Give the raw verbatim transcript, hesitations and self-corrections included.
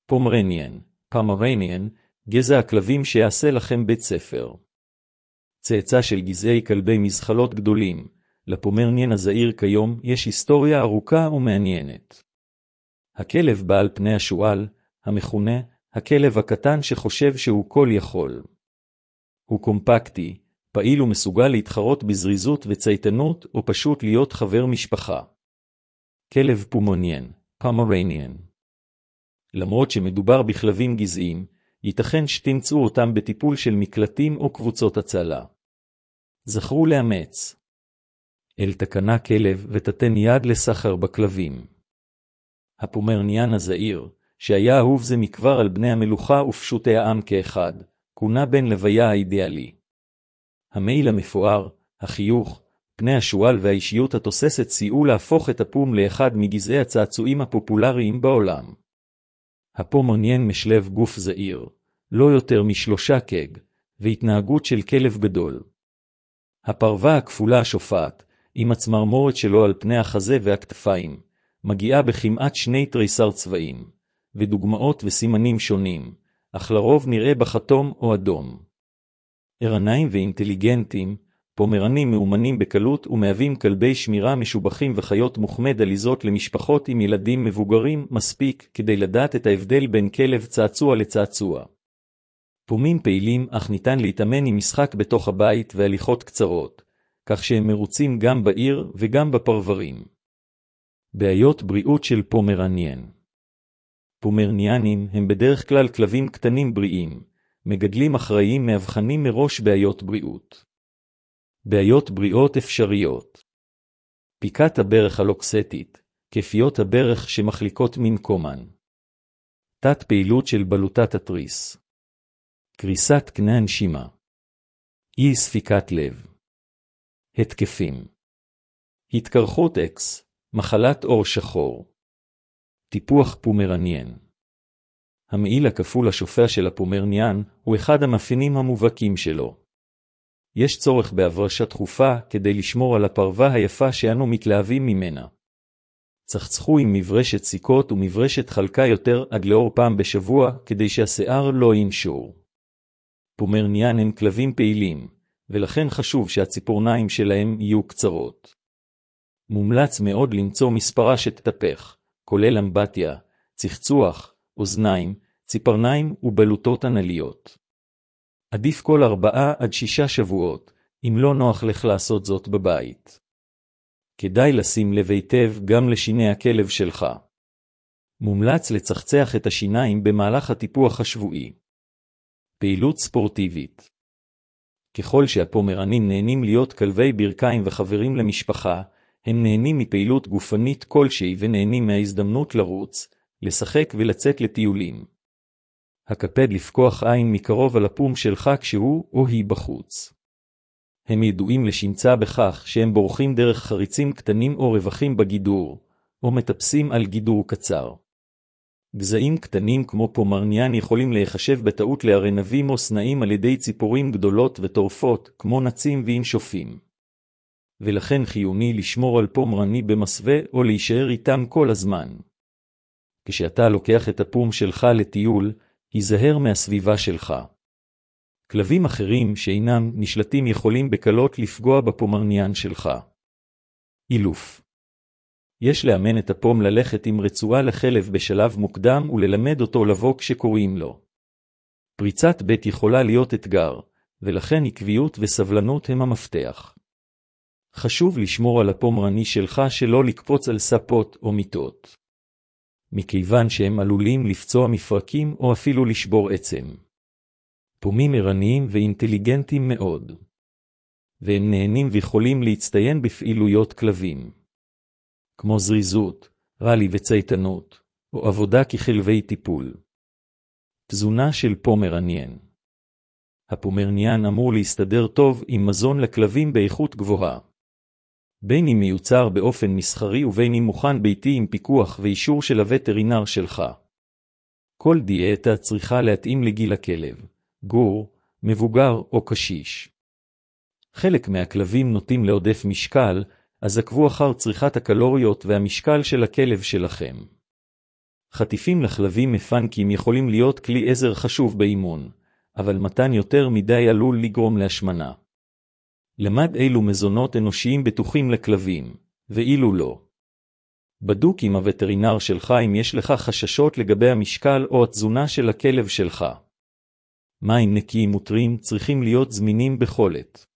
פומרניאן, פומרניאן, גזע הכלבים שיעשה לכם בית ספר. צאצא של גזעי כלבי מזחלות גדולים, לפומרניאן הזעיר כיום יש היסטוריה ארוכה ומעניינת. הכלב בעל פני השועל, המכונה הכלב הקטן שחושב שהוא כל יכול. הוא קומפקטי, פעיל ומסוגל להתחרות בזריזות וצייתנות או פשוט להיות חבר משפחה. כלב פומרניאן, פומרניאן. למרות שמדובר בכלבים גזעיים, ייתכן שתמצאו אותם בטיפול של מקלטים או קבוצות הצלה. זכרו לאמץ. אל תקנה כלב ותתן יד לסחר בכלבים. הפומרניאן הזעיר, שהיה אהוב זה מכבר על בני המלוכה ופשוטי העם כאחד, כונה בן לוויה האידיאלי. המעיל המפואר, החיוך, פני השועל והאישיות התוססת סייעו להפוך את הפום לאחד מגזעי הצעצועים הפופולריים בעולם. הפומרניאן משלב גוף זעיר, לא יותר משלושה קג, והתנהגות של כלב גדול. הפרווה הכפולה השופעת, עם הצמרמורת שלו על פני החזה והכתפיים, מגיעה בכמעט שני תריסר צבעים, ודוגמאות וסימנים שונים, אך לרוב נראה בחתום או אדום. ערניים ואינטליגנטים, פומרנים מאומנים בקלות ומהווים כלבי שמירה משובחים וחיות מוחמד עליזות למשפחות עם ילדים מבוגרים מספיק כדי לדעת את ההבדל בין כלב צעצוע לצעצוע. פומים פעילים אך ניתן להתאמן עם משחק בתוך הבית והליכות קצרות, כך שהם מרוצים גם בעיר וגם בפרברים. בעיות בריאות של פומרניאן. פומרניאנים הם בדרך כלל כלבים קטנים בריאים, מגדלים אחראיים מאבחנים מראש בעיות בריאות. בעיות בריאות אפשריות. פיקת הברך הלוקסטית, כפיות הברך שמחליקות ממקומן. תת פעילות של בלוטת התריס. קריסת קנה הנשימה. אי ספיקת לב. התקפים. התקרחות אקס, מחלת אור שחור. טיפוח פומרניאן. המעיל הכפול השופע של הפומרניאן הוא אחד המאפיינים המובהקים שלו. יש צורך בהברשה תכופה כדי לשמור על הפרווה היפה שאנו מתלהבים ממנה. צחצחו עם מברשת סיכות ומברשת חלקה יותר עד לאור פעם בשבוע כדי שהשיער לא ינשור. פומרניאן הם כלבים פעילים, ולכן חשוב שהציפורניים שלהם יהיו קצרות. מומלץ מאוד למצוא מספרה שתטפח, כולל אמבטיה, צחצוח, אוזניים, ציפרניים ובלוטות אנליות. עדיף כל ארבעה עד שישה שבועות, אם לא נוח לך לעשות זאת בבית. כדאי לשים לב היטב גם לשיני הכלב שלך. מומלץ לצחצח את השיניים במהלך הטיפוח השבועי. פעילות ספורטיבית. ככל שהפומרנים נהנים להיות כלבי ברכיים וחברים למשפחה, הם נהנים מפעילות גופנית כלשהי ונהנים מההזדמנות לרוץ, לשחק ולצאת לטיולים. הקפד לפקוח עין מקרוב על הפום שלך כשהוא או היא בחוץ. הם ידועים לשמצה בכך שהם בורחים דרך חריצים קטנים או רווחים בגידור, או מטפסים על גידור קצר. גזעים קטנים כמו פומרניאן יכולים להיחשב בטעות לארנבים או סנאים על ידי ציפורים גדולות וטורפות כמו נצים ואינשופים. ולכן חיוני לשמור על פומרני במסווה או להישאר איתם כל הזמן. כשאתה לוקח את הפום שלך לטיול, היזהר מהסביבה שלך. כלבים אחרים שאינם נשלטים יכולים בקלות לפגוע בפומרניאן שלך. אילוף. יש לאמן את הפום ללכת עם רצועה לחלב בשלב מוקדם וללמד אותו לבוא כשקוראים לו. פריצת בית יכולה להיות אתגר, ולכן עקביות וסבלנות הם המפתח. חשוב לשמור על הפומרני שלך שלא לקפוץ על ספות או מיטות. מכיוון שהם עלולים לפצוע מפרקים או אפילו לשבור עצם. פומים ערניים ואינטליגנטים מאוד. והם נהנים ויכולים להצטיין בפעילויות כלבים. כמו זריזות, רלי וצייתנות, או עבודה ככלבי טיפול. תזונה של פומרניאן. הפומרניאן אמור להסתדר טוב עם מזון לכלבים באיכות גבוהה. בין אם מיוצר באופן מסחרי ובין אם מוכן ביתי עם פיקוח ואישור של הווטרינר שלך. כל דיאטה צריכה להתאים לגיל הכלב, גור, מבוגר או קשיש. חלק מהכלבים נוטים לעודף משקל, אז עקבו אחר צריכת הקלוריות והמשקל של הכלב שלכם. חטיפים לכלבים מפנקים יכולים להיות כלי עזר חשוב באימון, אבל מתן יותר מדי עלול לגרום להשמנה. למד אילו מזונות אנושיים בטוחים לכלבים, ואילו לא. בדוק עם הווטרינר שלך אם יש לך חששות לגבי המשקל או התזונה של הכלב שלך. מים נקיים מותרים צריכים להיות זמינים בכל עת.